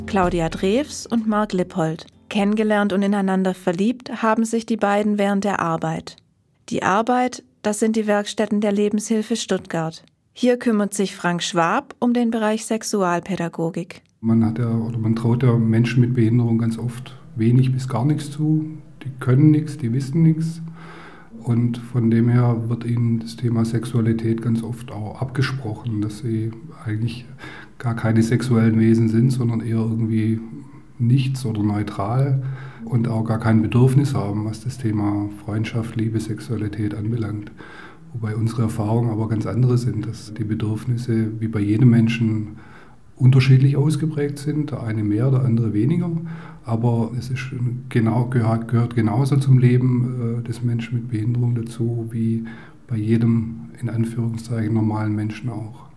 Claudia Drews und Marc Lippold. Kennengelernt und ineinander verliebt haben sich die beiden während der Arbeit. Die Arbeit, das sind die Werkstätten der Lebenshilfe Stuttgart. Hier kümmert sich Frank Schwab um den Bereich Sexualpädagogik. Man traut ja Menschen mit Behinderung ganz oft wenig bis gar nichts zu. Die können nichts, die wissen nichts. Und von dem her wird ihnen das Thema Sexualität ganz oft auch abgesprochen, dass sie eigentlich gar keine sexuellen Wesen sind, sondern eher irgendwie nichts oder neutral und auch gar kein Bedürfnis haben, was das Thema Freundschaft, Liebe, Sexualität anbelangt. Wobei unsere Erfahrungen aber ganz andere sind, dass die Bedürfnisse wie bei jedem Menschen unterschiedlich ausgeprägt sind, der eine mehr, der andere weniger, aber es ist gehört genauso zum Leben des Menschen mit Behinderung dazu, wie bei jedem, in Anführungszeichen, normalen Menschen auch.